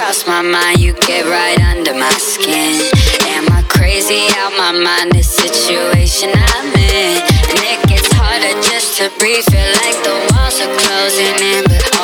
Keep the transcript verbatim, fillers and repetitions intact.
cross my mind, you get right under my skin. Am I crazy out my mind, this situation I'm in? And it gets harder just to breathe, feel like the walls are closing in, but